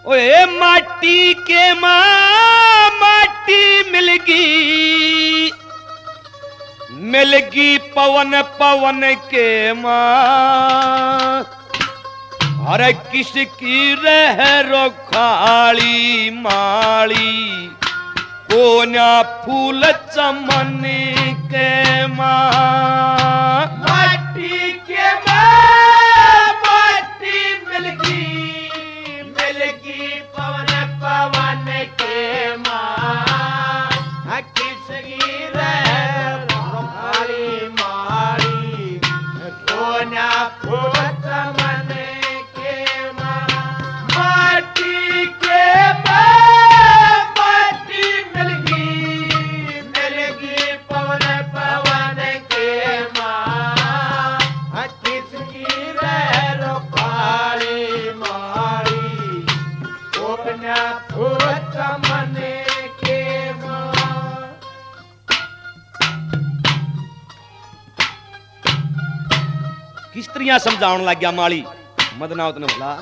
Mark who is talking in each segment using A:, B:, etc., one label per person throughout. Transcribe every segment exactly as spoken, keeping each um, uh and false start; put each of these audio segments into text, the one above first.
A: ओए माटी के माँ माटी मिलगी मिलगी पवन पवन के माँ हर किसकी रह रोखाली माली कोन्या फूल चमन के माँ
B: माटी के माँ माटी मिलगी मिलगी पवन पवन के माँ किसकी रह रोखाली माली कोन्या फूल चमन के माँ माटी के माँ माटी मिलगी मिलगी पवन पवन के माँ किसकी रह रोखाली माली कोन्या फूल चमन के माँ।
A: किस तरह समझाउन लग गया माली मदनावत ने बोला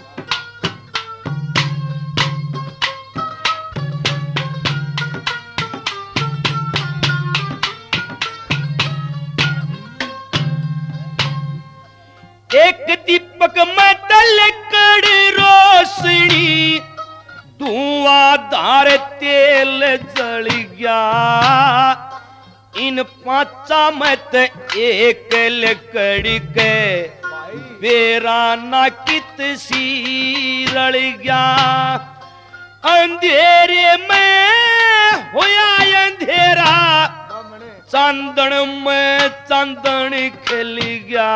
A: एक दीपक में तलकड़ रोशनी धुआंधार तेल जल गया इन पांचा में ते एक लकड़ी के बेराना कित सी रल गया अंधेरे में होया अंधेरा चांदन में चांदन खिल गया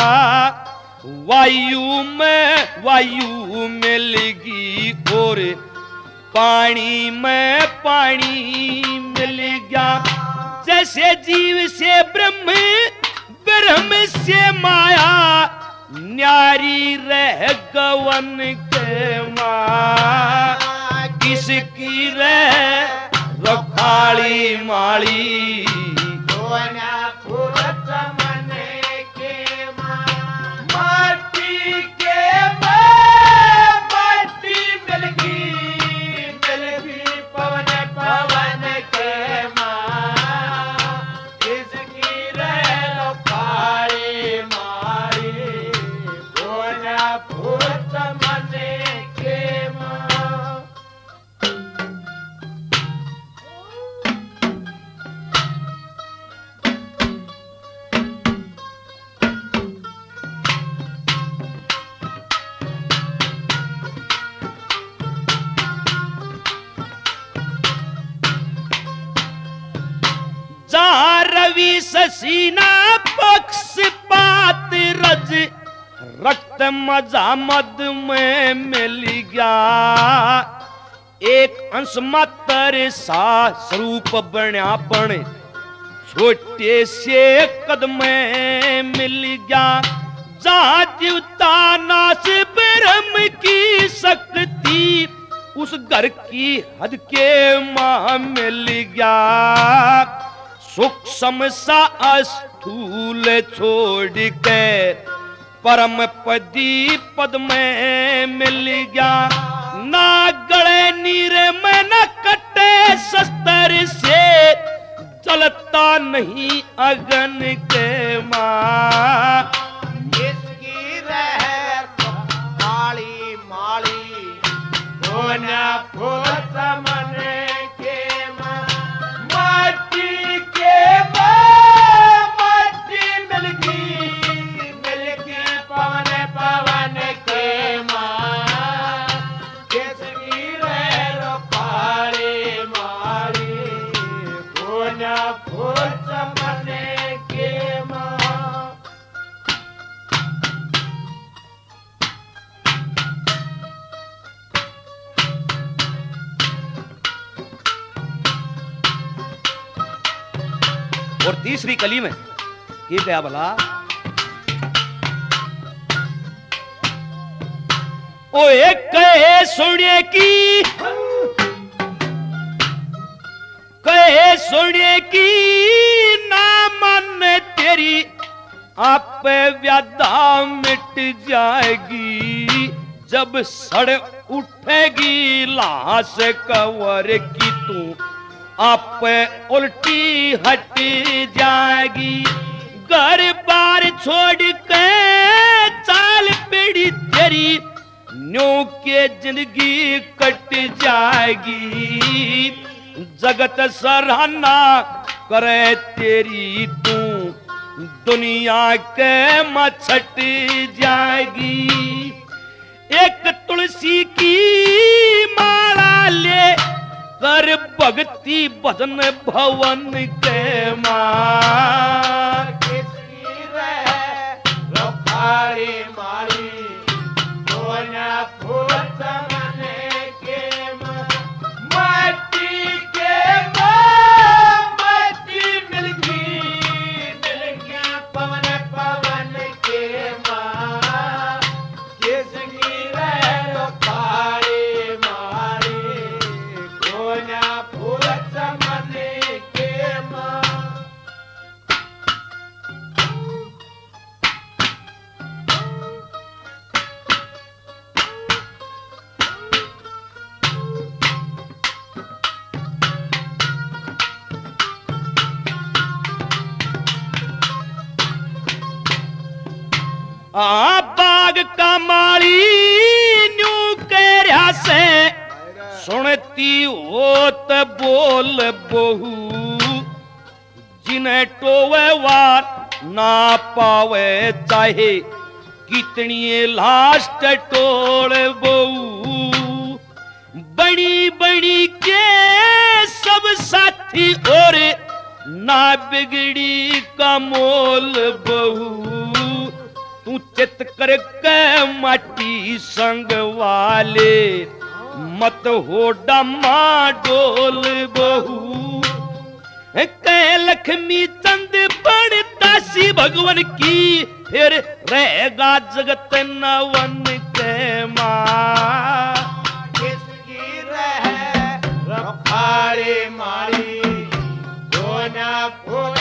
A: वायु में वायु मिल गई और पानी में पानी मिल गया जैसे जीव से ब्रह्म ब्रह्म से माया न्यारी रह गवन के माँ किसकी रह रखाली माली
B: कोन्या फूल चमन के माँ माटी के माँ माटी मिलगी मिलगी पवन पवन के माँ किसकी रह रोखाली माली कोन्या फूल चमन के माँ।
A: जहां रवि ससीना पक्षपात रज रक्त मजा मद में मिल गया एक अंश मात्र सा स्वरूप बन्या पण छोटे से कदम में मिल गया जहां देवता नाश ब्रह्म की शक्ति उस घर की हद के मां मिल गया सूक्ष्म सा स्थूल छोड़ के परम पदी पद में मिल गया ना गले नीर में न कटे शस्त्र से चलता नहीं अगन के मां
B: किसकी रह काली माली कोन्या फूल चमन के माँ माटी के माँ माटी मिलगी मिलगी पवन पवन के माँ किसकी रह काली माली कोन्या फूल चमन के माँ।
A: और तीसरी कली में ये क्या भला ओ एक कहे सुनिए की कहे सुनिए की ना मन तेरी आप व्याधा मिट जाएगी जब सड़ उठेगी लाश कवर की तू आप उल्टी हट जाएगी। घर बार छोड़ के चाल पीढ़ी तेरी न्यू के जिंदगी कट जाएगी। जगत सराहना करे तेरी तू दुनिया के मछट जाएगी। एक तुलसी की माला ले कर भक्ति भजन भवन के मार।
B: किसकी रहे रखाड़ी मारी कोना फूट मने के मट्टी के मट्टी मिल गई मिल गया पवन पवन के माँ। किसकी रहे रखाड़ी मारी कोना फूट मने के माँ।
A: आ बाग का माली न्यू कह से सुनती होत बोल बहु जिन्हें टोवे वार ना पावे चाहे कितनी लास्ट टोड़ बहु। बड़ी बड़ी के सब साथी और ना बिगड़ी का मोल बहु। तू चित कर के माटी संग वाले मत हो डमा डोल बहु। कह लक्ष्मी चंद पड़ता सी भगवान की फिर रहेगा जगत नवन के माँ।
B: किसकी रहे रखाड़ी मारी कोना फूट